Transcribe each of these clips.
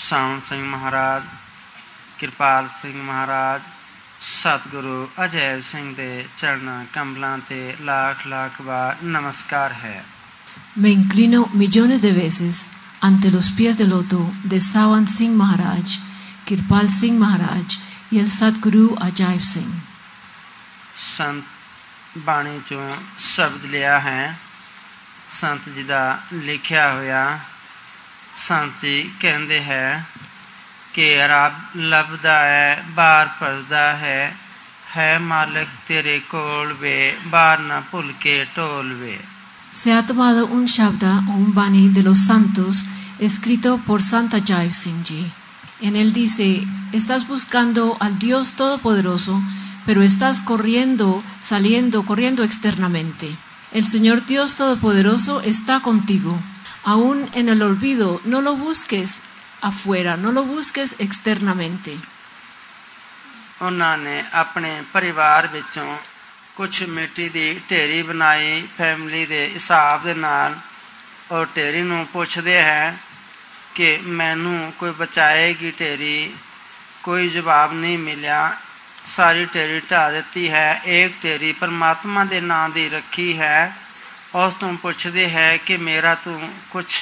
ਸਾਵਣ ਸਿੰਘ ਮਹਾਰਾਜ, ਕਿਰਪਾਲ ਸਿੰਘ ਮਹਾਰਾਜ, ਸਤਿਗੁਰੂ ਅਜੈਬ ਸਿੰਘ ਦੇ ਚਰਨਾਂ ਕਮਲਾਂ ਤੇ ਲੱਖ ਲੱਖ ਵਾਰ ਨਮਸਕਾਰ ਹੈ। Me inclino millones de veces ante los pies de loto de Sawan Singh Maharaj, Kirpal Singh Maharaj y el Sadguru Ajaib Singh. ਸੰਤ ਬਾਣੀ ਚੋਂ ਸ਼ਬਦ ਲਿਆ ਹੈ। ਸੰਤ ਜੀ ਦਾ ਲਿਖਿਆ ਹੋਇਆ। ਸੰਤ ਜੀ ਕਹਿੰਦੇ ਹੈ ਕਿ ਰੱਬ ਲੱਭਦਾ ਹੈ, ਬਾਹਰ ਭਜਦਾ ਹੈ ਮਾਲਕ ਤੇਰੇ ਕੋਲ ਵੇ, ਬਾਹਰ ਨਾ ਭੁੱਲ ਕੇ ਢੋਲ ਵੇ। Se ha tomado un shabda o un bani de los santos escrito por Sant Ajaib Singh Ji. En él dice: estás buscando al Dios Todopoderoso, pero estás corriendo externamente. El Señor Dios Todopoderoso está contigo. Aún en el olvido, no lo busques afuera, no lo busques externamente. ਉਹਨਾਂ ਨੇ ਆਪਣੇ ਪਰਿਵਾਰ ਵਿੱਚੋਂ ਕੁਛ ਮਿੱਟੀ ਦੀ ਢੇਰੀ ਬਣਾਈ ਫੈਮਿਲੀ ਦੇ ਹਿਸਾਬ ਦੇ ਨਾਲ। ਉਹ ਢੇਰੀ ਨੂੰ ਪੁੱਛਦੇ ਹੈ ਕਿ ਮੈਨੂੰ ਕੋਈ ਬਚਾਏਗੀ ਢੇਰੀ। ਕੋਈ ਜਵਾਬ ਨਹੀਂ ਮਿਲਿਆ। ਸਾਰੀ ਢੇਰੀ ਢਾਹ ਦਿੱਤੀ ਹੈ। ਇੱਕ ਢੇਰੀ ਪਰਮਾਤਮਾ ਦੇ ਨਾਂ ਦੀ ਰੱਖੀ ਹੈ। ਉਸ ਤੋਂ ਪੁੱਛਦੇ ਹੈ ਕਿ ਮੇਰਾ ਤੂੰ ਕੁਛ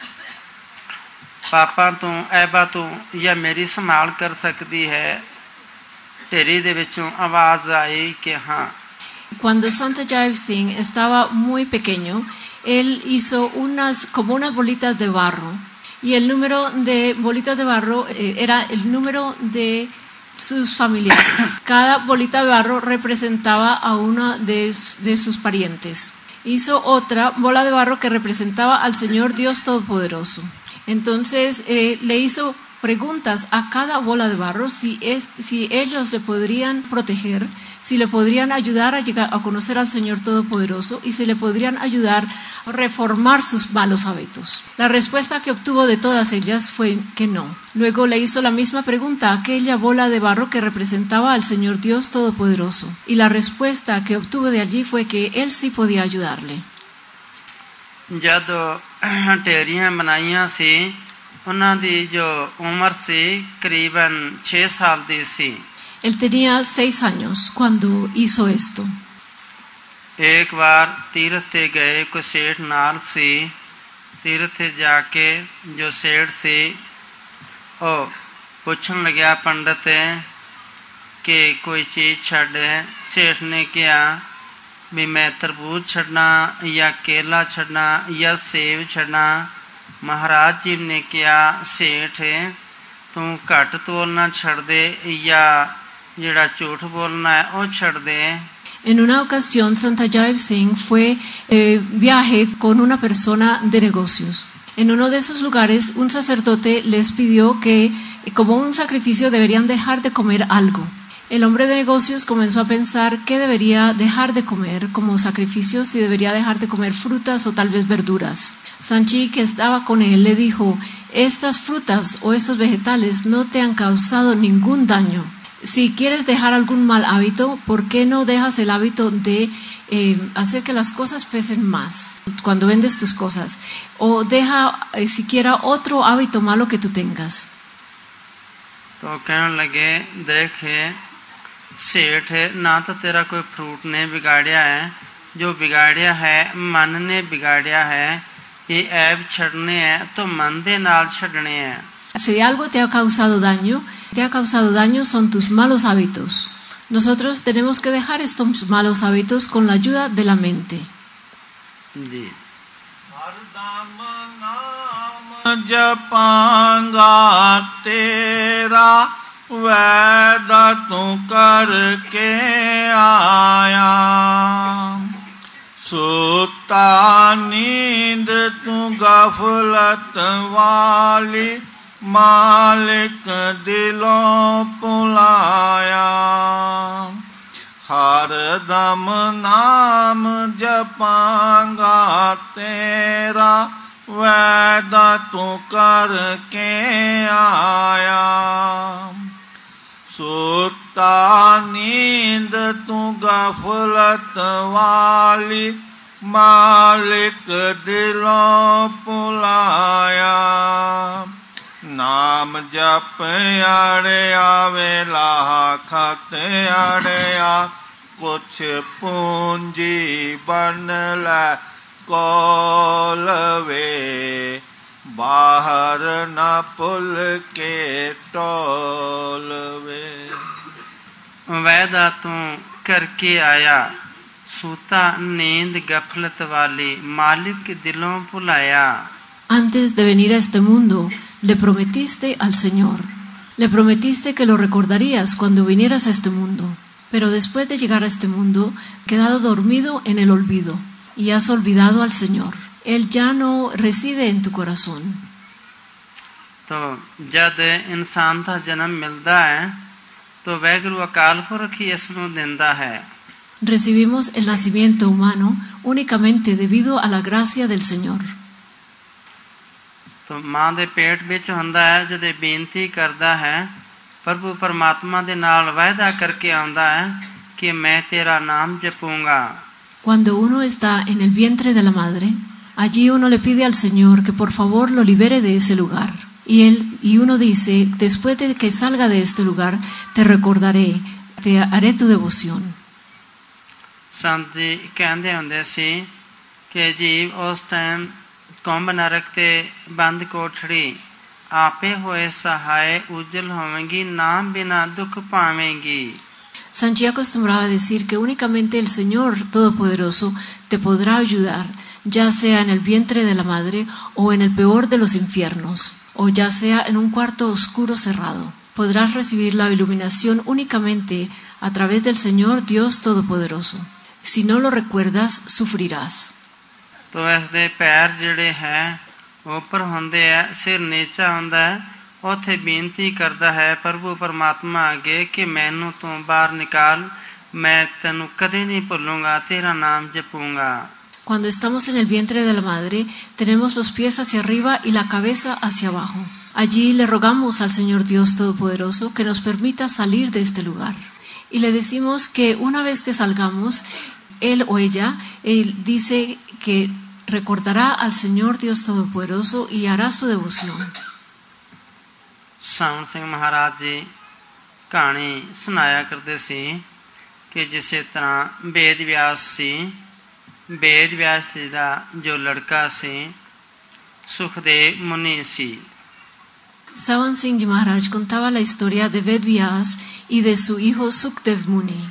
ਪਾਪਾਂ ਤੋਂ ਐਬਾਂ ਤੋਂ ਜਾਂ ਮੇਰੀ ਸੰਭਾਲ ਕਰ ਸਕਦੀ ਹੈ। ਢੇਰੀ ਦੇ ਵਿੱਚੋਂ ਆਵਾਜ਼ ਆਈ ਕਿ ਹਾਂ। Cuando Sant Ajaib Singh estaba muy pequeño, él hizo como unas bolitas de barro, y el número de bolitas de barro era el número de sus familiares. Cada bolita de barro representaba a uno de sus parientes. Hizo otra bola de barro que representaba al Señor Dios Todopoderoso. Entonces le hizo preguntas a cada bola de barro si ellos le podrían proteger, si le podrían ayudar a llegar a conocer al Señor Todopoderoso y si le podrían ayudar a reformar sus malos hábitos. La respuesta que obtuvo de todas ellas fue que no. Luego le hizo la misma pregunta a aquella bola de barro que representaba al Señor Dios Todopoderoso, y la respuesta que obtuvo de allí fue que él sí podía ayudarle. ਜਦੋਂ ਢੇਰੀਆਂ ਬਣਾਈਆਂ ਸੀ, ਉਹਨਾਂ ਦੀ ਜੋ ਉਮਰ ਸੀ ਕਰੀਬਨ 6 ਸਾਲ ਦੀ ਸੀ। Él tenía 6 años cuando hizo esto. ਇੱਕ ਵਾਰ ਤੀਰਥ ਤੇ ਗਏ, ਕੋਈ ਸੇਠ ਨਾਲ ਸੀ। ਤੀਰਥ ਤੇ ਜਾ ਕੇ ਜੋ ਸੇਠ ਸੀ ਉਹ ਪੁੱਛਣ ਲੱਗਿਆ ਪੰਡਤ ਕਿ ਕੋਈ ਚੀਜ਼ ਛੱਡ। ਸੇਠ ਨੇ ਕਿਹਾ ਵੀ ਮੈਂ ਤਰਬੂਜ ਛੱਡਣਾ ਜਾਂ ਕੇਲਾ ਛੱਡਣਾ ਜਾਂ ਸੇਬ ਛੱਡਣਾ। ਮਹਾਰਾਜ ਜੀ ਨੇ ਕਿਹਾ ਸੇਠ ਤੂੰ ਘੱਟ ਤੋਲਣਾ ਛੱਡ ਦੇ ਜਾਂ ਜਿਹੜਾ ਝੂਠ ਬੋਲਣਾ ਹੈ ਉਹ ਛੱਡ ਦੇ। En una ocasión, Sant Ajaib Singh fue viaje con una persona de negocios. En uno de esos lugares, un sacerdote les pidió que, como un sacrificio, deberían dejar de comer algo. El hombre de negocios comenzó a pensar qué debería dejar de comer como sacrificio, si debería dejar de comer frutas o tal vez verduras. Sanchi, que estaba con él, le dijo: estas frutas o estos vegetales no te han causado ningún daño. Si quieres dejar algún mal hábito, ¿por qué no dejas el hábito de hacer que las cosas pesen más cuando vendes tus cosas? O deja siquiera otro hábito malo que tú tengas. तो कहने लगे देख सेठ, ना तो तेरा कोई फ्रूट ने बिगाड़िया है, जो बिगाड़िया है मन ने बिगाड़िया है। ये ऐब छड़ने हैं तो मन दे नाल छड़ने हैं। Si algo te ha causado daño son tus malos hábitos. Nosotros tenemos que dejar estos malos hábitos con la ayuda de la mente. जी। जपांगा तेरा वैद तू करके आया, सोता नींद तू गफलत वाली, मालिक दिलों पुलाया। हर दम नाम जपांगा तेरा वैद तू करके आया, सोता नींद तू गफलत वाली, मालिक दिलों पुलाया। ਨਾਮ ਜਪ ਅੜਿਆ ਵੇਲਾ ਖਤ ਅੜਿਆ ਕੁਛ ਪੂੰਜੀ ਬਨ ਲੈ ਕੋਲਵੇ ਬਾਹਰ ਨਾ ਪੁੱਲ ਕੇ ਟੋਲਵੇ। ਵੈਦਾ ਤੂੰ ਕਰਕੇ ਆਇਆ ਸੂਤਾ ਨੀਂਦ ਗਫਲਤ ਵਾਲੀ ਮਾਲਿਕ ਦਿਲੋਂ ਭੁਲਾਇਆ। Antes de venir a este mundo, le prometiste al Señor. Le prometiste que lo recordarías cuando vinieras a este mundo. Pero después de llegar a este mundo, quedado dormido en el olvido y has olvidado al Señor. Él ya no reside en tu corazón. तो जद इंसान का जन्म मिलता है तो वैगुरु अकाल पुरख ही इसनूं दिंदा है। Recibimos el nacimiento humano únicamente debido a la gracia del Señor. तो मां दे पेट विच हुंदा है जदे बेनती करदा है प्रभु परमात्मा दे नाल वायदा करके आंदा है कि मैं तेरा नाम जपूंगा। Cuando uno está en el vientre de la madre, allí uno le pide al Señor que por favor lo libere de ese lugar. Y uno dice, después de que salga de este lugar, te recordaré, te haré tu devoción. संत जी कहंदे हुंदे सी कि जीव उस टाइम कुंभ नरक ते बंद कोठड़ी आपे होए सहाय उज्जल होवेंगी नाम बिना दुख पावेंगी। Sanchi acostumbraba a decir que únicamente el Señor Todopoderoso te podrá ayudar, ya sea en el vientre de la madre o en el peor de los infiernos, o ya sea en un cuarto oscuro cerrado. Podrás recibir la iluminación únicamente a través del Señor Dios Todopoderoso. Si no lo recuerdas, sufrirás. तो इसदे पैर जिहड़े है ऊपर हुंदे है सिर नीचा हुंदा है उत्थे बेनती करदा है प्रभु परमात्मा अगे कि मैनू तू बाहर निकाल मैं तैनू कदे नहीं भुल्लूंगा तेरा नाम जपूंगा। Cuando estamos en el vientre de la madre, tenemos los pies hacia arriba y la cabeza hacia abajo. Allí le rogamos al Señor Dios Todopoderoso que nos permita salir de este lugar. Y le decimos que una vez que salgamos, él o ella, él dice que recordará al Señor Dios Todopoderoso y hará su devoción. सावन सिंह महाराज जी कहानी सुनाया करते सी कि जिसे तरह वेद व्यास सी वेद व्यास जी दा जो लड़का सी सुखदेव मुनि सी। Sawan Singh Maharaj contaba la historia de Ved Vyas y de su hijo Sukdev Muni.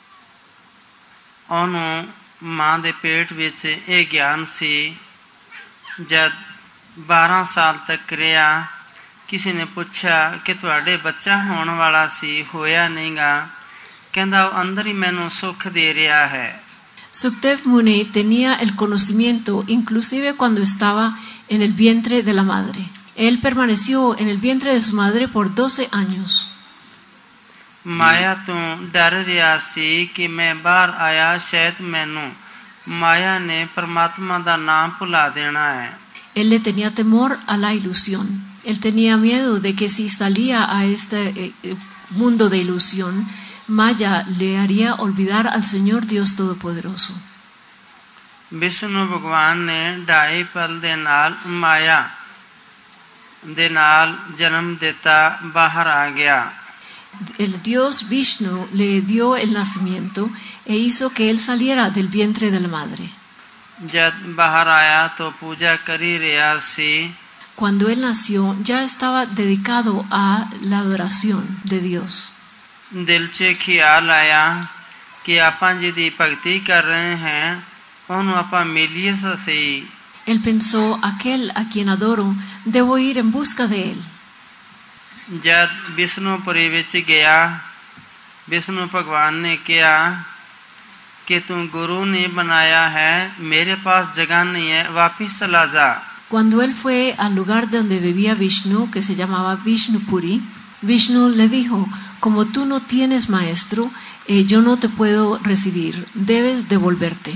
ਉਹਨੂੰ ਮਾਂ ਦੇ ਪੇਟ ਵਿੱਚ ਇਹ ਗਿਆਨ ਸੀ ਜਦ 12 ਸਾਲ ਤੱਕ ਰਿਹਾ ਕਿਸੇ ਨੇ ਪੁੱਛਿਆ ਕਿ ਤੁਹਾਡੇ ਬੱਚਾ ਹੋਣ ਵਾਲਾ ਸੀ ਹੋਇਆ ਨਹੀਂਗਾ ਕਹਿੰਦਾ ਉਹ ਅੰਦਰ ਹੀ ਮੈਨੂੰ ਸੁੱਖ ਦੇ ਰਿਹਾ ਹੈ। Sukdev Muni tenía el conocimiento inclusive cuando estaba en el vientre de la madre. Él permaneció en el vientre de su madre por 12 años. ਮਾਇਆ ਤੋਂ ਡਰ ਰਿਹਾ ਸੀ ਕਿ ਮੈਂ ਬਾਹਰ ਆਇਆ ਸ਼ਾਇਦ ਮੈਨੂੰ ਮਾਇਆ ਨੇ ਪਰਮਾਤਮਾ ਦਾ ਨਾਮ ਭੁਲਾ ਦੇਣਾ ਹੈ। Él le tenía temor a la ilusión. Él tenía miedo de que si salía a este mundo de ilusión, Maya le haría olvidar al Señor Dios Todopoderoso. Vishnu ਭਗਵਾਨ ਨੇ 2.5 ਪਲ ਦੇ ਨਾਲ ਮਾਇਆ ਦੇ ਨਾਲ ਜਨਮ ਦਿੱਤਾ ਬਾਹਰ ਆ ਗਿਆ। El Dios Vishnu le dio el nacimiento e hizo que él saliera del vientre de la madre. जब बाहर आया तो पूजा कर ही रहा सी। Cuando él nació ya estaba dedicado a la adoración de Dios. दिल च ख्याल आया कि आपां जिहदी भगती कर रहे हैं ਉਹਨੂੰ ਆਪਾਂ ਮਿਲੀਏ ਸਹੀ। Él pensó, aquel a quien adoro, debo ir en busca de él. जब विष्णुपुरी विच गया विष्णु भगवान ने कहा कि तू गुरु ने बनाया है मेरे पास जगह नहीं है वापिस चला जा। Cuando él fue al lugar donde vivía Vishnu, que se llamaba Vishnupuri, Vishnu le dijo, como tú no tienes maestro, yo no te puedo recibir, debes devolverte.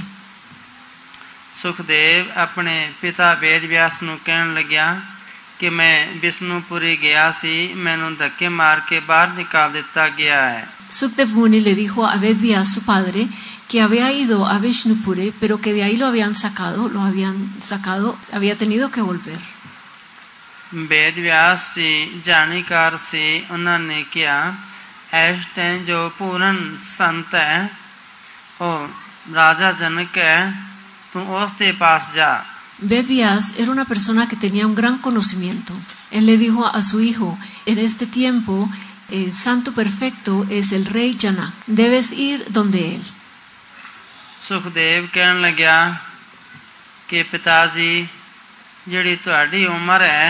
Sukhdev अपने पिता वेद व्यास नूं कहन लग्या कि मैं विष्णुपुरी गया सी मैनू धक्के मार के बाहर निकाल दिता गया है। Sukdev Muni le dijo a Ved Vyas, su padre, que había ido a Vishnupuri, pero que de ahí lo habían sacado, había tenido que volver. Ved व्यास जी जाणीकार से उन्होंने किया इस टाइम जो पूर्ण संत है और राजा जनक है तू उसके पास जा. Vedvyas era una persona que tenía un gran conocimiento. Él le dijo a su hijo, en este tiempo el santo perfecto es el rey Janak, debes ir donde él. Sukhdev कहन लग्या कि पिताजी जिहड़ी तुहाडी उम्र है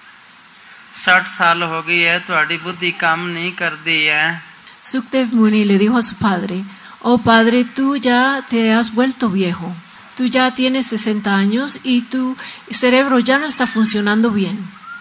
60 साल हो गई है तुहाडी बुद्धि काम नहीं करती है. Sukdev Muni le dijo a su padre, oh padre, tú ya te has vuelto viejo. Tú ya tienes 60 años y tu cerebro ya no está funcionando bien.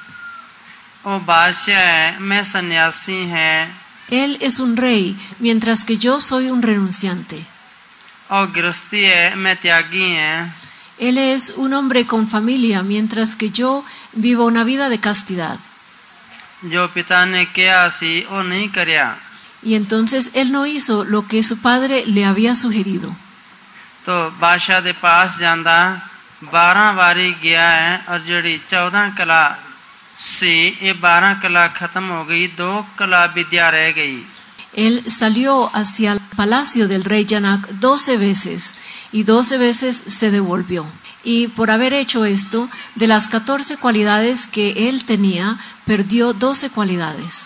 ओ बादशाह है मैं सन्यासी है. Él es un rey, mientras que yo soy un renunciante. और गृहस्थी है मैं त्यागी है. Él es un hombre con familia, mientras que yo vivo una vida de castidad. जो पिता ने कहा सी वो नहीं करया. Y entonces él no hizo lo que su padre le había sugerido. तो बादशाह दे पास जांदा 12 बारी गया है और जड़ी 14 कला सी ये 12 कला खत्म हो गई 2 कला विद्या रह गई. Él salió hacia el palacio del rey Janak 12 veces y 12 veces se devolvió. Y por haber hecho esto, de las 14 cualidades que él tenía, perdió 12 cualidades.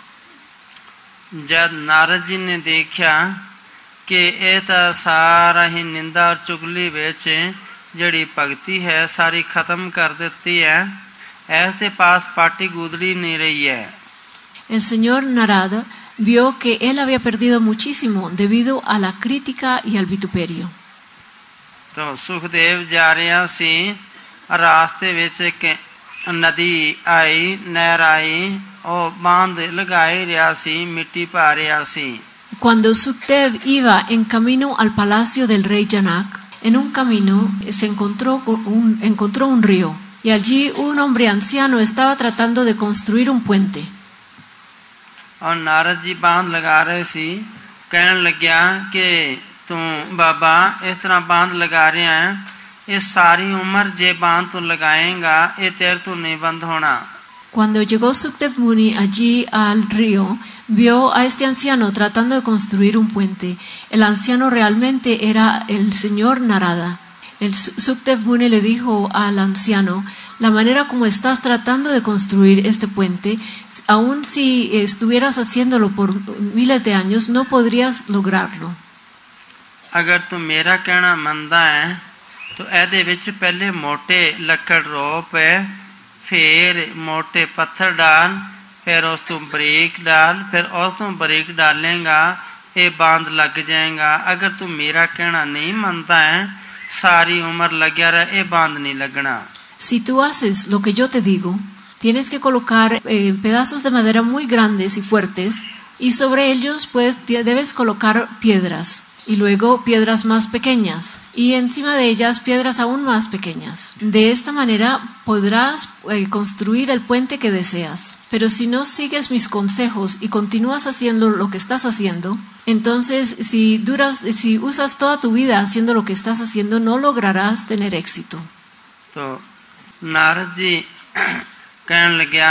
जब नारद जी ने देखा कि एता सारा ही निंदा और चुगली बेच जड़ी भक्ति है सारी खत्म कर देती है ऐसे पास पार्टी गुदड़ी नहीं रही है. El señor Narada vio que él había perdido muchísimo debido a la crítica y al vituperio. तो सुखदेव जा रहा सी रास्ते विच एक नदी आई नहर आई और बांध लगाए रहा सी मिट्टी पा रहा सी. Cuando Sukdev iba en camino al palacio del rey Janak, en un camino se encontró un río y allí un hombre anciano estaba tratando de construir un puente. और नारद जी बांध लगा रहे सी कहने लग्या कि तू बाबा इस तरह बांध लगा रहे हैं ये सारी उम्र जे बांध तू लगाएगा ये तेरे तो नहीं बंद होना. Cuando llegó Sukdev Muni allí al río, vio a este anciano tratando de construir un puente. El anciano realmente era el señor Narada. El Sukdev Muni le dijo al anciano, la manera como estás tratando de construir este puente, aun si estuvieras haciéndolo por miles de años, no podrías lograrlo. अगर तू मेरा कहना मनदा है तो ਇਹਦੇ ਵਿੱਚ पहले मोटे लकड़ रोप फिर मोटे पत्थर डाल फिर उस तो ब्रेक डाल फिर उस तो ब्रेक डालेगा ये बांध लग जाएगा. अगर तू मेरा कहना नहीं मानता है सारी उम्र लग्या रहा ये बांध नहीं लगना. Si tú haces lo que yo te digo, tienes que colocar pedazos de madera muy grandes y fuertes y sobre ellos pues debes colocar piedras. Y luego piedras más pequeñas y encima de ellas piedras aún más pequeñas. De esta manera podrás construir el puente que deseas. Pero si no sigues mis consejos y continúas haciendo lo que estás haciendo, entonces si usas toda tu vida haciendo lo que estás haciendo, no lograrás tener éxito. तो नारद जी कहने लग्या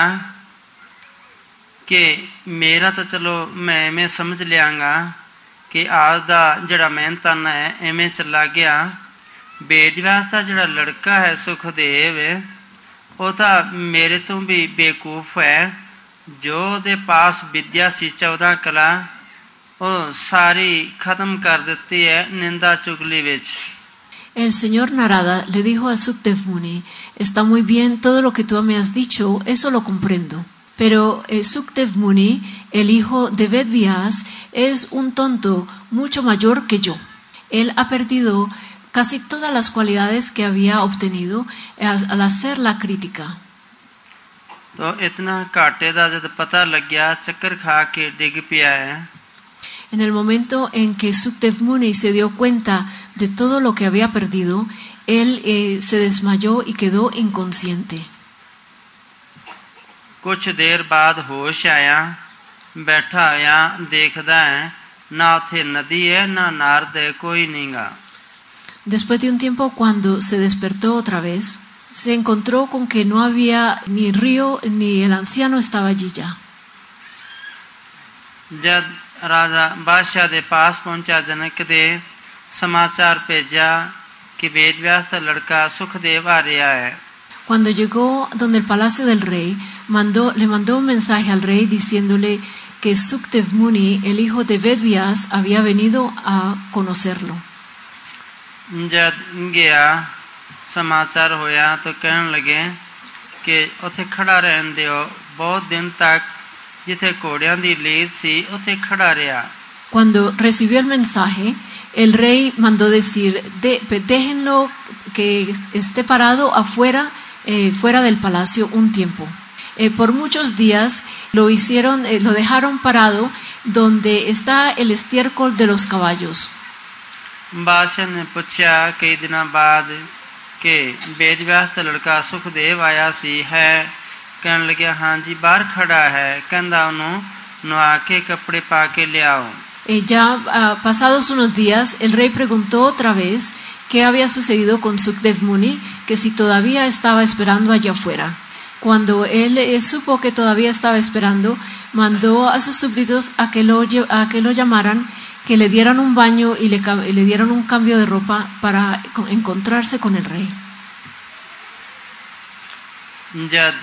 कि मेरा तो चलो मैं समझ लियांगा कि आज दा जड़ा मेहनताना है एवें चला गया. वेदव्यास का जड़ा लड़का है सुखदेव वो तो मेरे तो भी बेवकूफ है जो दे पास विद्या सी 14 कला वो सारी खत्म कर देती है निंदा चुगली विच. El señor Narada le dijo a Sukdev Muni, está muy bien todo lo que tú me has dicho, eso lo comprendo. Pero Sukdev Muni, el hijo de Vedvyas, es un tonto mucho mayor que yo. Él ha perdido casi todas las cualidades que había obtenido al hacer la crítica. तो इतना घाटे दा जद पता लग्या चक्कर खा के डिग पिया है. En el momento en que Sukdev Muni se dio cuenta de todo lo que había perdido, él se desmayó y quedó inconsciente. कुछ देर बाद होश आया बैठा होया देखदा है ना उथे नदी है ना नारद है कोई नहींगा. Después de un tiempo, cuando se despertó otra vez, se encontró con que no había ni río ni el anciano estaba allí ya. जद राजा बादशाह दे पास पहुंचा जनक दे समाचार भेजा कि वेद व्यास का लड़का सुखदेव आ रहा है. Cuando llegó donde el palacio del rey, le mandó un mensaje al rey diciéndole que Sukdev Muni, el hijo de Vedvyas, había venido a conocerlo. जद गया समाचार होया तो कहने लगे कि उथे खड़ा रहन दियो. बहुत दिन तक जिथे घोड़ियां दी लीद सी उथे खड़ा रहा. Cuando recibió el mensaje, el rey mandó decir, déjenlo que esté parado afuera, fuera del palacio un tiempo. Por muchos días lo dejaron parado donde está el estiércol de los caballos. बादशाह ने पूछा कई दिनों बाद कि वेद व्यास का लड़का सुखदेव आया सी है. कहने लगे हाँ जी बाहर खड़ा है. कहंदा उन्हों नुआ के कपड़े पा के ले आओ. Pasados unos días, el rey preguntó otra vez qué había sucedido con Sukdev Muni, que si todavía estaba esperando allá afuera. Cuando él supo que todavía estaba esperando, mandó a sus súbditos a que lo llamaran, que le dieran un baño y le dieran un cambio de ropa para encontrarse con el rey. जब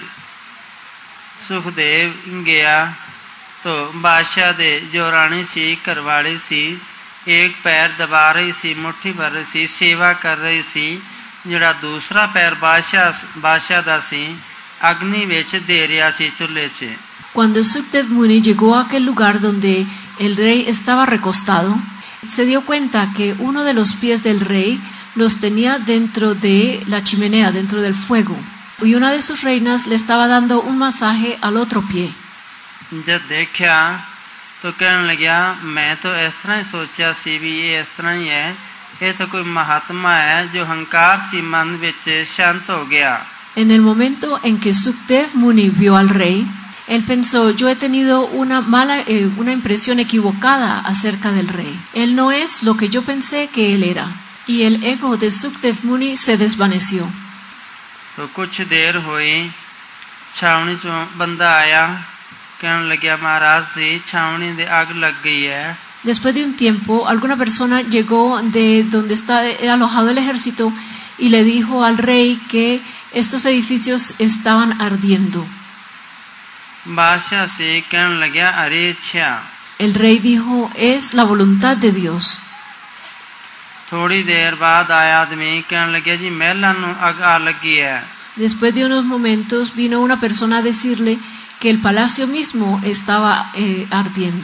सुखदेव गया तो बादशाह दे जो रानी सी करवाड़ी सी एक पैर दबा रही सी, मुट्ठी भर रही सी, सेवा कर रही सी. जिहड़ा दूसरा पैर बादशाह दा सी अग्नि विच दे रहा सी चुल्हे च. Cuando Sukdev Muni llegó a aquel lugar donde el rey estaba recostado, se dio cuenta que uno de los pies del rey los tenía dentro de la chimenea, dentro del fuego, y una de sus reinas le estaba dando un masaje al otro pie. जब देखा तो कहने लगा मैं तो इस तरह ही सोचा सी भी ये इस तरह ही है. ये तो कोई महात्मा है जो अहंकार सी मन विच शांत हो गया. En el momento en que Sukdev Muni vio al rey, él pensó, yo he tenido una impresión equivocada acerca del rey. Él no es lo que yo pensé que él era. Y el ego de Sukdev Muni se desvaneció. तो कुछ देर हुई छावनी चों बंदा आया. कहने लगा महाराज जी छावनी दे आग लग गई है. Después de un tiempo, alguna persona llegó de donde era alojado el ejército y le dijo al rey que estos edificios estaban ardiendo. बादशाह से कहने लगा अरे अच्छा. El rey dijo, es la voluntad de Dios. थोड़ी देर बाद आया आदमी कहने लगा जी महलां नूं अग आ लगी है. Después de unos momentos vino una persona a decirle que el palacio mismo estaba ardiendo.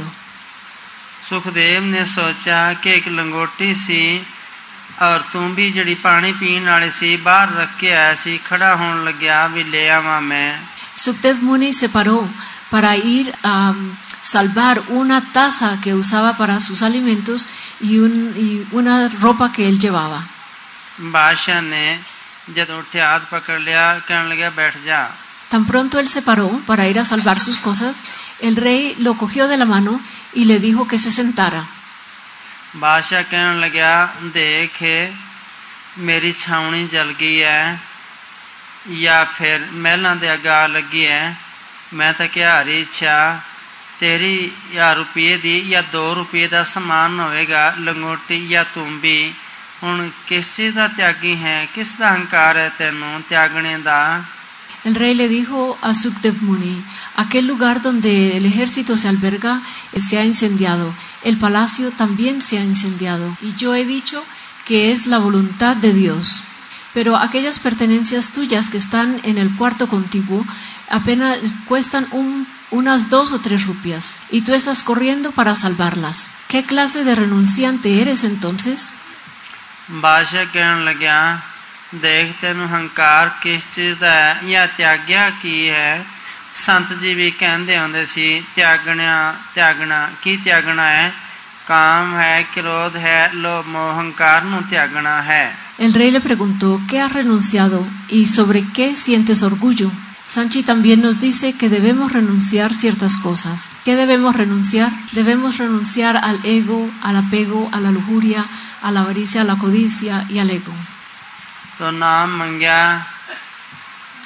Sukhdev ने सोचा कि एक लंगोटी सी और तुम भी जड़ी पानी पीने वाली सी बाहर रख के आया सी. खड़ा होने लग्या भी ले आवा मैं. Sukdev Muni se paró para ir a salvar una taza que usaba para sus alimentos y una ropa que él llevaba. बादशाह ने जब उठे हाथ पकड़ लिया कहने लगा बैठ जा. Tan pronto él se paró para ir a salvar sus cosas, el rey lo cogió de la mano y le dijo que se sentara. बादशाह कहने लगा देख मेरी छावनी जल गई है या फिर महलों दे अग आ लगी है. मैं तो क्या हरी इच्छा तेरी या रुपये दी या 2 रुपये का समान होएगा लंगोटी या तुम भी. हुण किस चीज का त्यागी है, किस दा अहंकार है तेनू त्यागने दा. El rey le dijo a Sukdev Muni, aquel lugar donde el ejército se alberga se ha incendiado, el palacio también se ha incendiado, y yo he dicho que es la voluntad de Dios. Pero aquellas pertenencias tuyas que están en el cuarto contiguo apenas cuestan unas 2 o 3 rupias, y tú estás corriendo para salvarlas. ¿Qué clase de renunciante eres entonces? बादशाह कहने लगा देख तेनू अहंकार किस चीज दा है या त्याग्या की है. संत जी भी कहंदे हुंदे सी त्यागना की त्यागना है. काम है, क्रोध है, लोभ मोह अहंकार नू त्यागना है. El rey le preguntó, ¿qué has renunciado y sobre qué sientes orgullo? Sanchi también nos dice que debemos renunciar ciertas cosas. ¿Qué debemos renunciar? Debemos renunciar al ego, al apego, a la lujuria, a la avaricia, a la codicia y al ego. तो नाम मंगया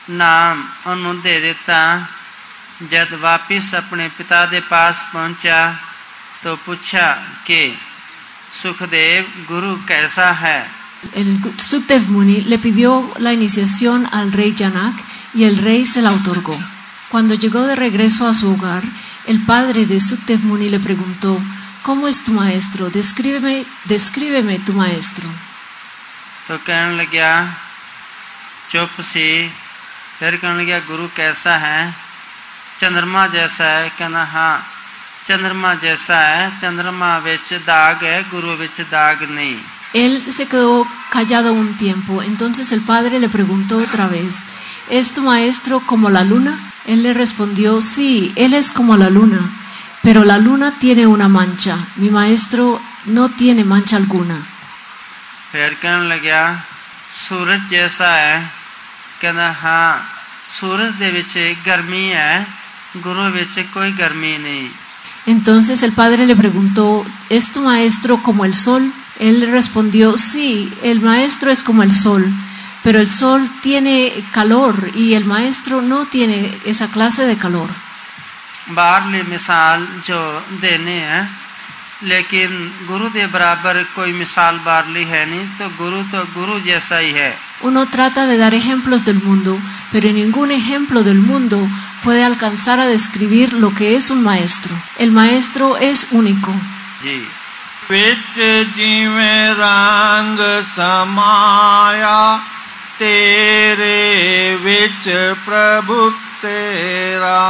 नाम ਉਹਨੂੰ ਦੇ ਦਿੱਤਾ। जब वापिस अपने पिता के पास पहुंचा तो पूछा कि सुखदेव गुरु कैसा है। El Sukdev Muni le pidió la iniciación al rey Janak y el rey se la otorgó. Cuando llegó de regreso a su hogar, el padre de Sukdev Muni le preguntó: ¿Cómo es tu maestro? Descríbeme tu maestro. तो कहने लगा, चुप सी। फिर कहने लगा गुरु कैसा है? चंद्रमा जैसा है। कहना हाँ चंद्रमा जैसा है, चंद्रमा विच दाग है, गुरु विच दाग नहीं। Él se quedó callado un tiempo. Entonces el padre le preguntó otra vez: ¿Es tu maestro como la luna? Él le respondió: sí, él es como la luna, pero la luna tiene una mancha. Mi maestro no tiene mancha alguna. फिर कहने लगा सूरज जैसा है। कहना हाँ सूरज दे विच गर्मी है, गुरु विच कोई गर्मी नहीं। Entonces el padre le preguntó: ¿Es tu maestro como el sol? Él le respondió: sí, el maestro es como el sol, pero el sol tiene calor y el maestro no tiene esa clase de calor. बाहरली मिसाल जो देने हैं, लेकिन गुरु के बराबर कोई मिसाल बाहरली है नहीं, तो गुरु जैसा ही है। Uno trata de dar ejemplos del mundo, pero ningún ejemplo del mundo puede alcanzar a describir lo que es un maestro. El maestro es único. जी विच जिवें रंग समाया तेरे विच प्रभु तेरा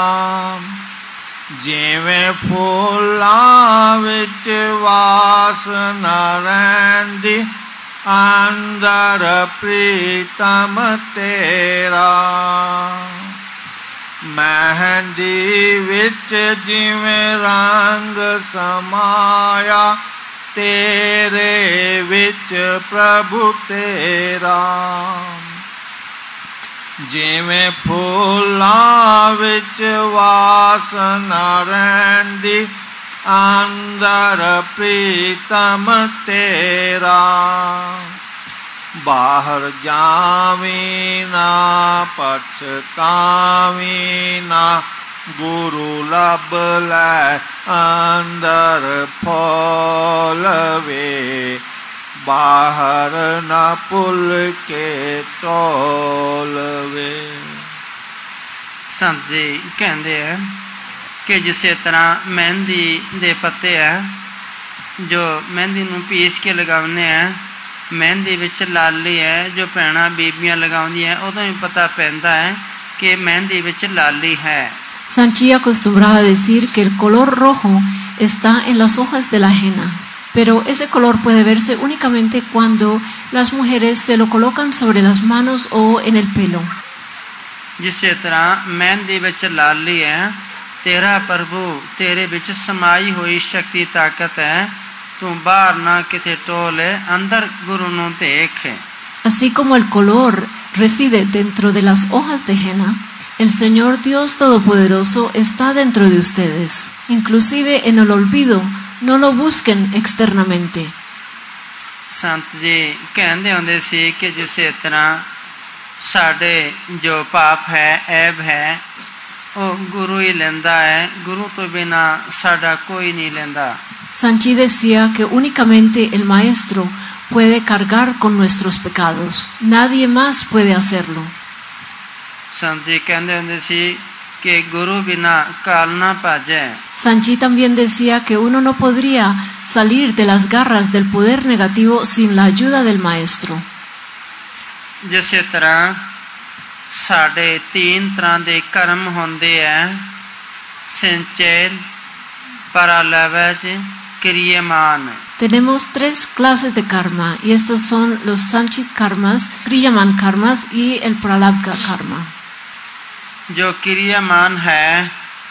जिवें फुलां विच वासना रहिंदी अंदर प्रीतम तेरा मेहंदी विच जिवें रंग समाया तेरे विच प्रभु तेरा जिवें फुलां विच वासना रहिंदी अंदर प्रीतम तेरा बाहर जावी ना पछतावी ना गुरु लब लै अंदर फौलवे बाहर ना पुल के तोलवे। संत जी कहते हैं कि जिसे तरह मेहंदी दे पत्ते है जो मेहंदी नूं पीस के लगाने हैं, मेहंदी विच लाली है जो भैणां बीबियां लगाउंदियां, उदों ही पता पैंदा है कि मेहंदी विच लाली है। Sanchi acostumbraba a decir que el color rojo está en las hojas de la henna, pero ese color puede verse únicamente cuando las mujeres se lo colocan sobre las manos o en el pelo. जिसे तरह मेहंदी विच लाली है, तेरा प्रभु तेरे विच समाई हुई शक्ति ताकत है, तू बाहर ना किथे टोले अंदर गुरु नूं देख। Así como el color reside dentro de las hojas de henna, el Señor Dios Todopoderoso está dentro de ustedes. Inclusive en el olvido, no lo busquen externamente. संत जी कहते होंदे सी कि जिसे तरह साडे जो पाप है ऐब है वो गुरु ही लेंदा है, गुरु तो बिना साडा कोई नहीं लेंदा। Sanchi decía que únicamente el Maestro puede cargar con nuestros pecados. Nadie más puede hacerlo. संत जी कहते होंदे सी कि गुरु बिना काल ना भाजे। Sanchi también decía que uno no podría salir de las garras del poder negativo sin la ayuda del Maestro. जिस तरह साढ़े 3 तरह के कर्म होंदे हैं, संचय परालवज क्रियमान। Tenemos 3 clases de karma y estos son los Sanchit karmas, Kriyaman karmas y el Pralabdha karma. जो क्रियामान है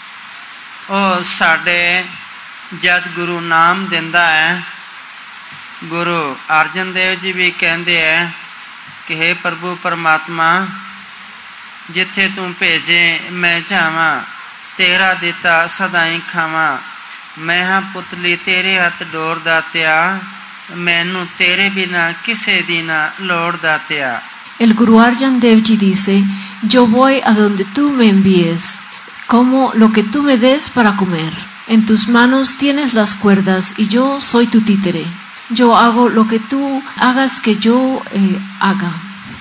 वो साढ़े जद गुरु नाम दिंदा है, गुरु अर्जन देव जी भी कहते हैं कि हे प्रभु परमात्मा जिथे तू भेजे मैं जावा, तेरा दिता सदाई खावा, मैं हाँ पुतली तेरे हथ डोर दात्या, मैनू तेरे बिना किसे दी ना लोड़ दात्या। El Guru Arjan Dev Ji dice yo voy a donde tú me envíes, como lo que tú me des para comer. En tus manos tienes las cuerdas y yo soy tu títere. Yo hago lo que tú hagas que yo haga.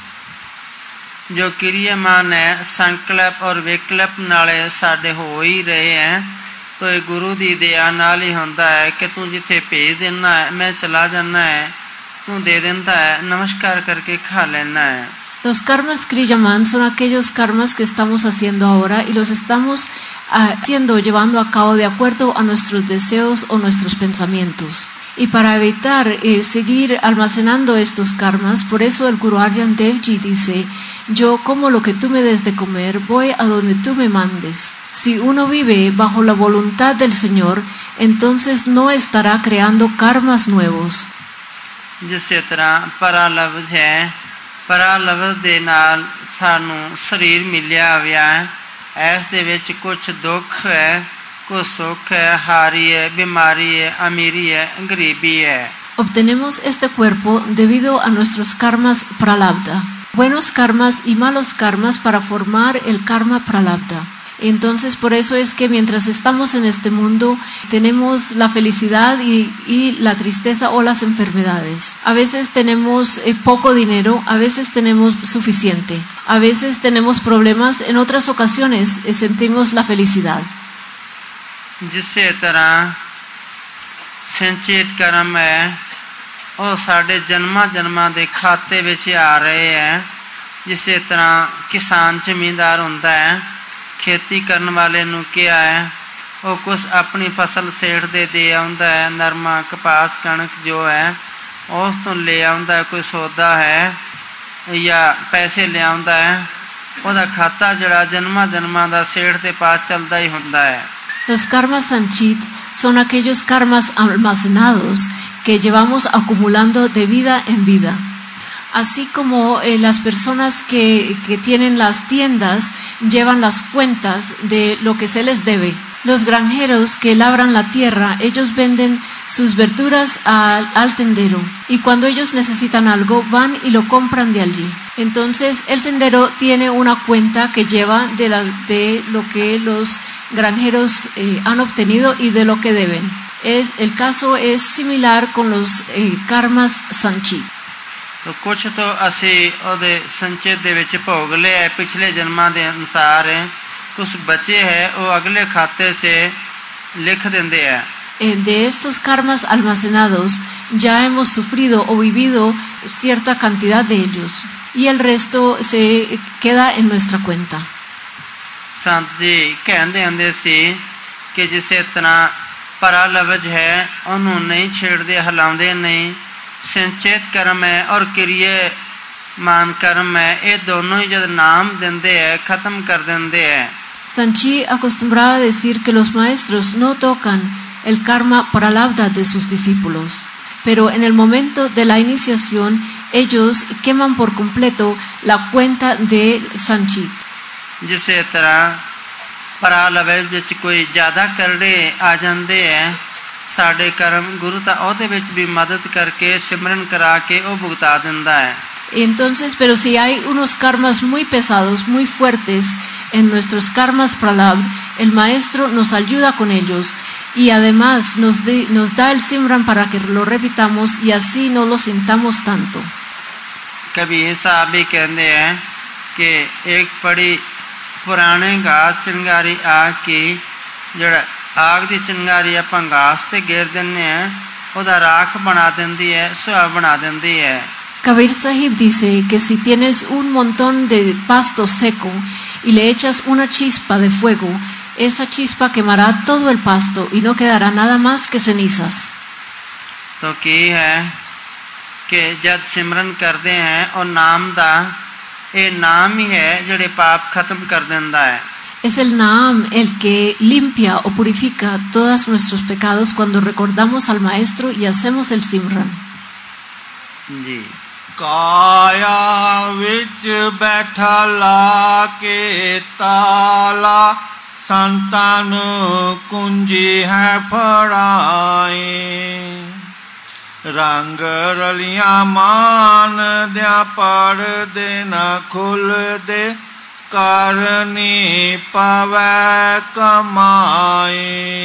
जो क्रियामान है संकल्प और विकल्प नाले साडे हो ही रहे हैं तो ये गुरु दी दया नाल ही होंदा है कि तू जिथे भेज देना है मैं चला जाना है तू दे देता है नमस्कार करके खा लेना है. Los karmas Kriyaman son aquellos karmas que estamos haciendo ahora y los estamos haciendo, llevando a cabo de acuerdo a nuestros deseos o nuestros pensamientos. Y para evitar seguir almacenando estos karmas, por eso el Guru Arjan Dev Ji dice, yo como lo que tú me des de comer, voy a donde tú me mandes. Si uno vive bajo la voluntad del Señor, entonces no estará creando karmas nuevos. जिस तरह परा लफ्ज़ है परा लफ्ज़ दे नाल सानू शरीर मिलिया हुआ है ऐस दे विच कुछ दुख है कुछ सुख है हारी है बीमारी है अमीरी है गरीबी है. Obtenemos este cuerpo debido a nuestros karmas pralabdha, buenos karmas y malos karmas para formar el karma pralabdha. Entonces por eso es que mientras estamos en este mundo tenemos la felicidad y la tristeza o las enfermedades. A veces tenemos poco dinero, a veces tenemos suficiente, a veces tenemos problemas, en otras ocasiones sentimos la felicidad. जिसे तरह संचित कर्म है और साढ़े जन्मा दे खाते विच आ रहे हैं. जिसे तरह किसान जमींदार होंदा है खेती करने वाले नूं क्या है वो कुछ अपनी फसल सेठ दे आउंदा है नरमा कपास कणक जो है उस तो ले आउंदा है कोई सौदा है या पैसे ले आउंदा है ਉਹਦਾ खाता जड़ा जन्मा दा सेठ दे पास चलदा ही हुंदा है. Los karmas sanchit son aquellos karmas almacenados que llevamos acumulando de vida en vida. Así como las personas que tienen las tiendas llevan las cuentas de lo que se les debe. Los granjeros que labran la tierra, ellos venden sus verduras al tendero y cuando ellos necesitan algo van y lo compran de allí. Entonces el tendero tiene una cuenta que lleva de lo que los granjeros han obtenido y de lo que deben. El caso es similar con los karmas sanchit. तो कुछ तो असी ओदे संचित दे विच भोग लिया पिछले जन्मां दे अनुसार कुछ बचे है वो अगले खाते से लिख देंदे है. De estos karmas almacenados ya hemos sufrido o vivido cierta cantidad de ellos y el resto se queda en nuestra cuenta. संत जी कहंदे हुंदे सी कि जिसे तरह परा लफ्ज़ है उन्होंने नहीं छेड़दे हिलाउंदे नहीं. संचित कर्म है और क्रिया मान कर्म है ये दोनों ही जब नाम देंदे है खत्म कर देंदे है. Sanchi acostumbraba a decir que los maestros no tocan el karma pralabdha de sus discípulos, pero en el momento de la iniciación ellos queman por completo la cuenta de Sanchi. जिसे तरह परा लफ्ज़ विच कोई ज़्यादा करड़े आ जांदे है साडे कर्म गुरु ता ओदे विच भी मदद करके सिमरन करा के ओ भुगता दिंदा है. Entonces, pero si hay unos karmas muy pesados, muy fuertes en nuestros karmas pralabdha, el maestro nos ayuda con ellos y además nos da el simran para que lo repitamos y así no lo sintamos tanto. Kabir साहब भी कहते हैं कि एक बड़ी पुराने घास चिंगारी आग की जड़ा आग दी चिंगारी आपां घास ते घेर दिन्ने हैं ओदा राख बना देंदी है सुहा बना देंदी है. Kabir Sahib dice que si tienes un montón de pasto seco y le echas una chispa de fuego, esa chispa quemará todo el pasto y no quedará nada más que cenizas. तो की है कि जब सिमरन करते हैं और नाम दा ये नाम ही है जिहड़े पाप खत्म कर देंदा है. Es el Naam el que limpia o purifica todos nuestros pecados cuando recordamos al Maestro y hacemos el Simran. जी काया विच बैठा ला के ताला संतन कुंजी है फड़ाए रंग रलियां मान दिया पढ़ दे न खुल दे ਕਰਨੀ ਪਵੈ ਕਮਾਈ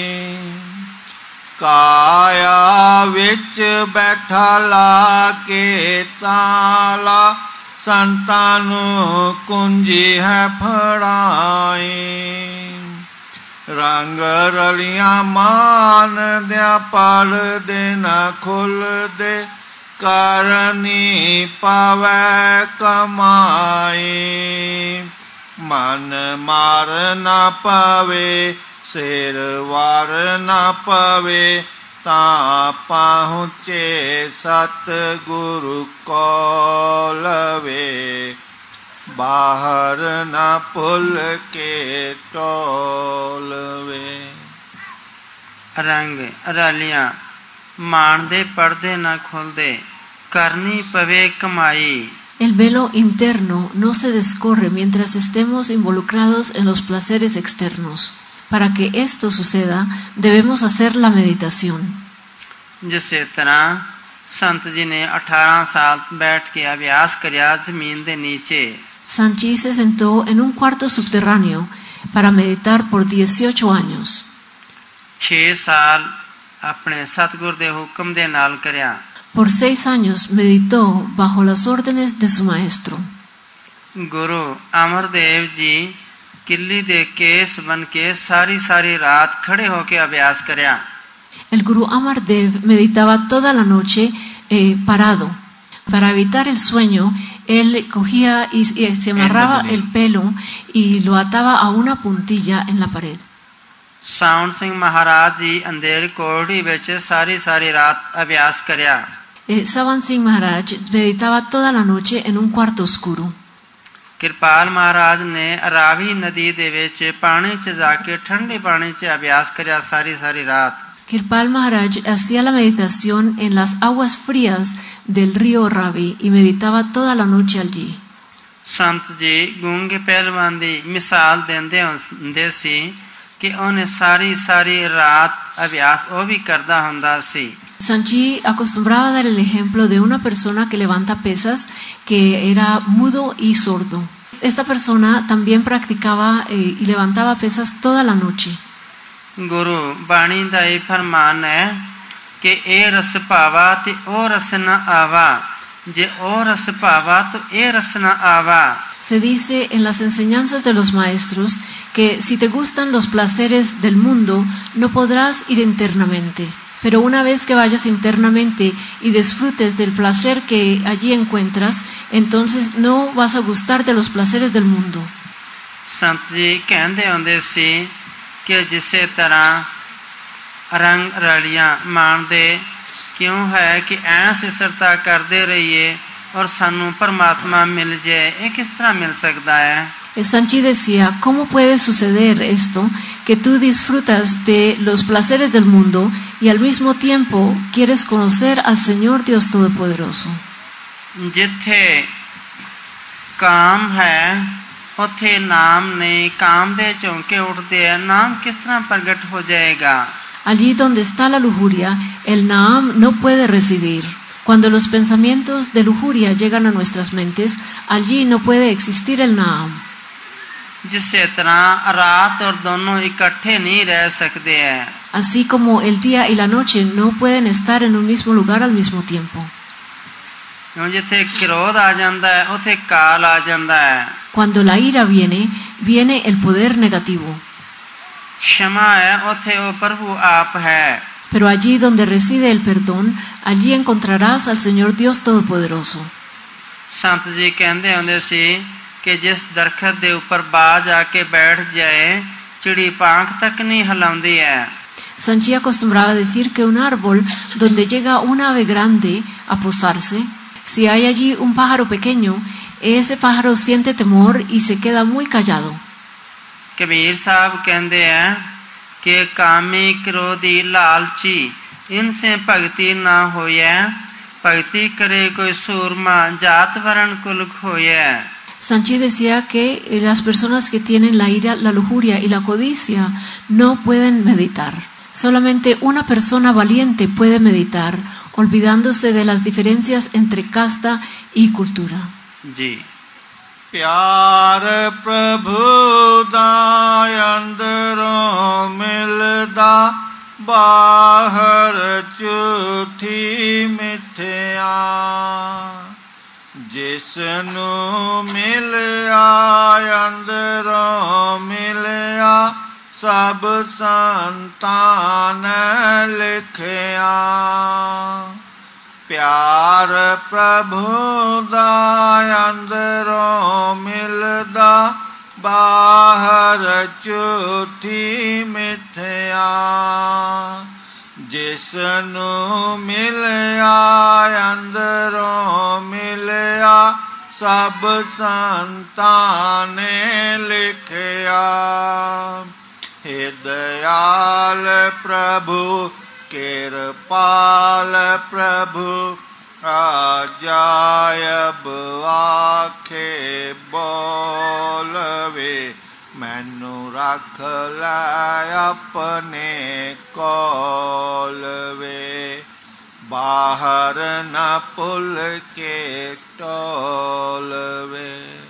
ਕਾਇਆ ਵਿੱਚ ਬੈਠਾ ਲਾ ਕੇ ਤਾਲਾ ਸੰਤਾਂ ਨੂੰ ਕੁੰਜੀ ਹੈ ਫੜਾਈ ਰੰਗ ਰਲੀਆਂ ਮਾਨਦਿਆਂ ਪਰਦੇ ਨਾ ਖੁੱਲਦੇ ਕਰਨੀ ਪਵੈ ਕਮਾਈ ਮਨ ਮਾਰ ਨਾ ਪਵੇ ਸਿਰ ਵਾਰ ਨਾ ਪਵੇ ਤਾਂ ਪਹੁੰਚੇ ਸਤਿਗੁਰੂ ਕੋਲ ਵੇ ਬਾਹਰ ਨਾ ਭੁੱਲ ਕੇ ਟੋਲ ਵੇ ਰੰਗ ਰਲੀਆਂ ਮਾਣ ਦੇ ਪਰਦੇ ਨਾ ਖੁੱਲਦੇ ਕਰਨੀ ਪਵੇ ਕਮਾਈ El velo interno no se descorre mientras estemos involucrados en los placeres externos. Para que esto suceda, debemos hacer la meditación. ਜਿਸੇ ਤਰ੍ਹਾਂ ਸੰਤ ਜੀ ਨੇ 18 ਸਾਲ ਬੈਠ ਕੇ ਅਭਿਆਸ ਕਰਿਆ ਜ਼ਮੀਨ ਦੇ ਨੀਚੇ Sanchi se sentó en un cuarto subterráneo para meditar por 18 años. 6 ਸਾਲ ਆਪਣੇ ਸਤਿਗੁਰ ਦੇ ਹੁਕਮ ਦੇ ਨਾਲ ਕਰਿਆ Por 6 años meditó bajo las órdenes de su maestro. ਗੁਰੂ ਅਮਰਦੇਵ ਜੀ ਕਿੱਲੀ ਦੇ ਕੇਸ ਬਨ ਕੇ ਸਾਰੀ ਰਾਤ ਖੜੇ ਹੋ ਕੇ ਅਭਿਆਸ ਕਰਿਆ El Guru Amar Dev meditaba toda la noche parado. Para evitar el sueño, él cogía y se amarraba el pelo y lo ataba a una puntilla en la pared. ਸਾਉਣ ਸਿੰਘ ਮਹਾਰਾਜ ਜੀ ਅੰਧੇਰ ਕੋਠੜੀ ਵਿੱਚ ਸਾਰੀ ਰਾਤ ਅਭਿਆਸ ਕਰਿਆ Savan Singh Maharaj meditaba toda la noche en un cuarto oscuro. Kirpal ਮਹਾਰਾਜ ਨੇ ਰਾਵੀ ਨਦੀ ਦੇ ਵਿੱਚ ਪਾਣੀ 'ਚ ਜਾ ਕੇ ਠੰਡੇ ਪਾਣੀ 'ਚ ਅਭਿਆਸ ਕਰਿਆ ਸਾਰੀ ਰਾਤ Kirpal Maharaj hacía la meditación en las aguas frías del río Ravi y meditaba toda la noche allí. ਸੰਤ ਜੀ ਗੂੰਗੇ ਪਹਿਲਵਾਨ ਦੀ ਮਿਸਾਲ ਦਿੰਦੇ ਹੁੰਦੇ ਸੀ ਕਿ ਉਹਨੇ ਸਾਰੀ ਰਾਤ ਅਭਿਆਸ ਉਹ ਵੀ ਕਰਦਾ ਹੁੰਦਾ ਸੀ Sanchi acostumbraba a dar el ejemplo de una persona que levanta pesas que era mudo y sordo. Esta persona también practicaba y levantaba pesas toda la noche. ਗੁਰੂ ਬਾਣੀ ਦਾ ਇਹ ਫਰਮਾਨ ਹੈ ਕਿ ਇਹ ਰਸ ਭਾਵਾ ਤੇ ਉਹ ਰਸ ਨਾ ਆਵਾ ਜੇ ਉਹ ਰਸ ਭਾਵਾ ਤਾਂ ਇਹ ਰਸ ਨਾ ਆਵਾ Se dice en las enseñanzas de los maestros que si te gustan los placeres del mundo no podrás ir internamente. Pero una vez que vayas internamente y disfrutes del placer que allí encuentras, entonces no vas a gustar de los placeres del mundo. ਸੰਤ ਜੀ ਕਹਿੰਦੇ ਹੁੰਦੇ ਸੀ ਕਿ ਜਿਸੇ ਤਰ੍ਹਾਂ ਰੰਗ ਰਲੀਆਂ ਮਾਣਦੇ ਕਿਉਂ ਹੈ ਕਿ ਐਸ ਇਸਰਤਾ ਕਰਦੇ ਰਹੀਏ ਔਰ ਸਾਨੂੰ ਪਰਮਾਤਮਾ ਮਿਲ ਜਾਏ ਇਹ ਕਿਸ ਤਰ੍ਹਾਂ ਮਿਲ ਸਕਦਾ ਹੈ Sanchi decía, ¿cómo puede suceder esto que tú disfrutas de los placeres del mundo y al mismo tiempo quieres conocer al Señor Dios Todopoderoso? ਜਿੱਥੇ ਕਾਮ ਹੈ ਉੱਥੇ ਨਾਮ ਨਹੀਂ ਕਾਮ ਦੇ ਝੋਂਕੇ ਉੱਠਦੇ ਆ ਨਾਮ ਕਿਸ ਤਰ੍ਹਾਂ ਪ੍ਰਗਟ ਹੋ ਜਾਏਗਾ Allí donde está la lujuria, el Naam no puede residir. Cuando los pensamientos de lujuria llegan a nuestras mentes, allí no puede existir el Naam. ਜਿਸੇ ਤਰ੍ਹਾਂ ਰਾਤ ਔਰ ਦੋਨੋਂ ਇਕੱਠੇ ਨਹੀਂ ਰਹਿ ਸਕਦੇ ਹੈ Así como el día y la noche no pueden estar en un mismo lugar al mismo tiempo. ਜਿੱਥੇ ਕ੍ਰੋਧ ਆ ਜਾਂਦਾ ਹੈ ਉੱਥੇ ਕਾਲ ਆ ਜਾਂਦਾ ਹੈ Cuando la ira viene, viene el poder negativo. क्षमा है उथे ओ प्रभु आप है Pero allí donde reside el perdón, allí encontrarás al Señor Dios Todopoderoso. संत जी कहते होंदे सी कि जिस दरखत दे ऊपर बाज आके बैठ जाए चिड़ी पांख तक नहीं हिलाउंदी है Sanchi acostumbraba a decir que un árbol donde llega una ave grande a posarse, si hay allí un pájaro pequeño, ese pájaro siente temor y se queda muy callado. Kabir साहब कहते हैं कि कामी क्रोधी लालची इनसे भक्ति ना होए भक्ति करे कोई सूरमा जात वर्ण कुल खोए Sanchi decía que las personas que tienen la ira, la lujuria y la codicia no pueden meditar. Solamente una persona valiente puede meditar, olvidándose de las diferencias entre casta y cultura. जी प्यार प्रभु दा अंदरों मिलदा बाहर झूठी मिथ्या जिसनू मिलया अंदरों मिलया सब संतान लिखया प्यार प्रभु दा अंदरों मिलदा बाहर झूठी मिथ्या जिसनू मिलया अंदरों मिलया सब संतान लिखया हे दयाल प्रभु कृपाल प्रभु अजायब आखे बोलवे मैनू रख लै अपने कोलवे बाहर न पुल के टोलवे।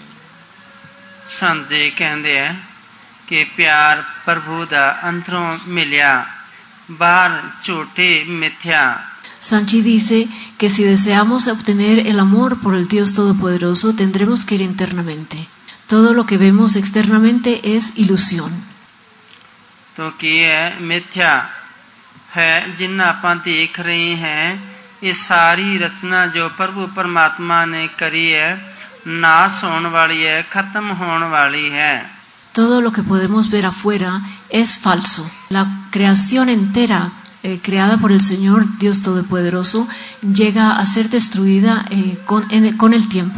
संत जी कहते हैं कि प्यार प्रभु दा अंदरों मिलिया बाहर झूठी मिथ्या। Sanchi dice que si deseamos obtener el amor por el Dios Todopoderoso, tendremos que ir internamente. Todo lo que vemos externamente es ilusión. तो की है मिथ्या है जिन्ना अपन देख रहे हैं ये सारी रचना जो प्रभु परमात्मा ने करी है नाश होने वाली है खत्म होने वाली है। Todo lo que podemos ver afuera es falso. La creación entera creada por el Señor Dios Todopoderoso llega a ser destruida con el tiempo.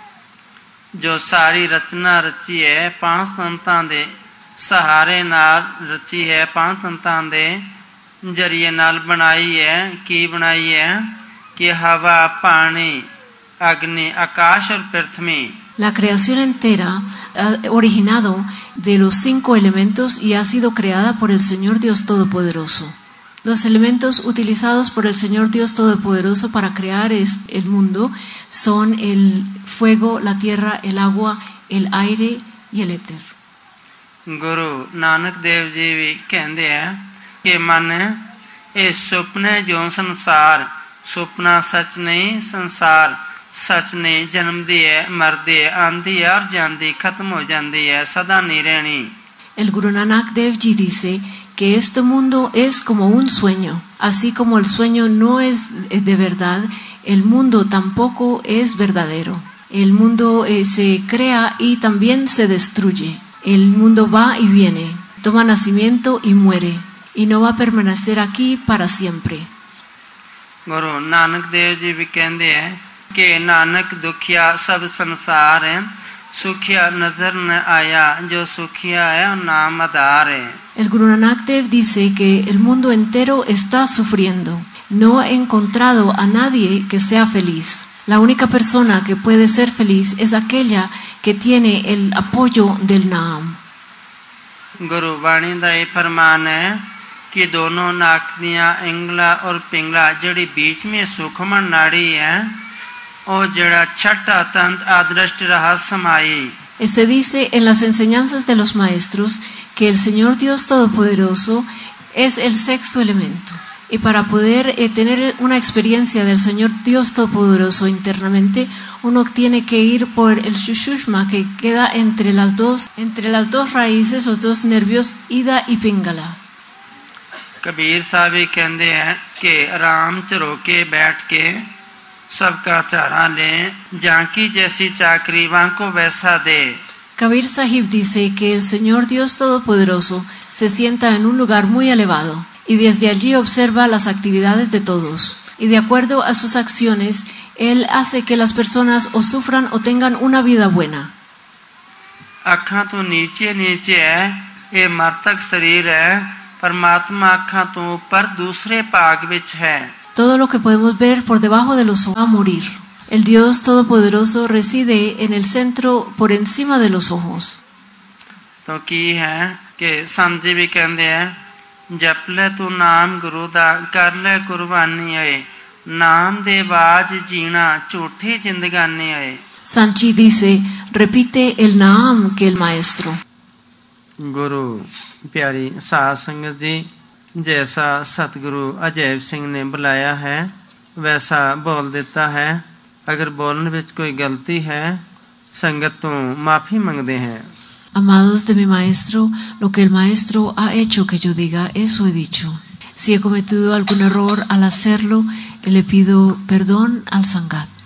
जो सारी रचना रची है पांच तंतां दे सहारे नाल रची है पांच तंतां दे जरिए नाल बनाई है की बनाई है कि हवा पानी अग्नि आकाश और पृथ्वी। La creación entera ha originado de los 5 elementos y ha sido creada por el Señor Dios Todopoderoso. Los elementos utilizados por el Señor Dios Todopoderoso para crear el mundo son el fuego, la tierra, el agua, el aire y el éter. Guru नानक देव जी भी कहते हैं कि मन ये सुपने जो संसार सुपना सच नहीं संसार सच नहीं जन्मदी है मरदी है आंधी है और जांदी खत्म हो जाती है सदा नहीं रहनी। El Guru Nanak Dev Ji dice que este mundo es como un sueño. Así como el sueño no es de verdad, el mundo tampoco es verdadero. El mundo se crea y también se destruye. El mundo va y viene, toma nacimiento y muere, y no va a permanecer aquí para siempre. Guru Nanak Dev Ji भी कहते हैं कि नानक दुखिया सब संसार है सुखिया नजर न आया जो सुखिया है और नाम आधार है। El Guru Nanak Dev dice que el mundo entero está sufriendo. No he encontrado a nadie que sea feliz. La única persona que puede ser feliz es aquella que tiene el apoyo del Naam. गुरु वाणी दा ये फरमान है कि दोनों नाक दियां इंगला और पिंगला जड़ी बीच में सूक्ष्म नाड़ी है और जड़ा छठा तंत आदृष्ट रहा समाई। Se dice en las enseñanzas de los maestros que el Señor Dios Todopoderoso es el sexto elemento. Y para poder tener una experiencia del Señor Dios Todopoderoso internamente, uno tiene que ir por el Shushma que queda entre las dos raíces, los dos nervios, Ida y Pingala. Kabir साहब भी कहते हैं कि आराम च रोके बैठ के सबका चारा ले जाकी जैसी चाकरी वांको वैसा दे। Kabir Sahib dice que el Señor Dios Todopoderoso se sienta en un lugar muy elevado y desde allí observa las actividades de todos. Y de acuerdo a sus acciones, Él hace que las personas o sufran o tengan una vida buena. अखां तो नीचे नीचे है ये मर्तक शरीर है परमात्मा अखां तो ऊपर दूसरे भाग विच है। Todo lo que podemos ver por debajo de los ojos va a morir. El Dios Todopoderoso reside en el centro por encima de los ojos. तो की है कि संत जी भी कहते हैं जप ले तू नाम गुरु दा कर ले कुर्बानी है नाम दे बाज जीना झूठी जिंदगानी है। Sanchi dice, repite el naam que el maestro. गुरु प्यारी साध संगत जी, जैसा सतगुरु अजैब सिंह ने बुलाया है वैसा बोल देता है। अगर बोलने ਵਿੱਚ कोई गलती है संगत तो माफी मंगते हैं। Amados de mi maestro, lo que el maestro ha hecho que yo diga, eso he dicho. Si he cometido algún error al hacerlo, le pido perdón al Sangat.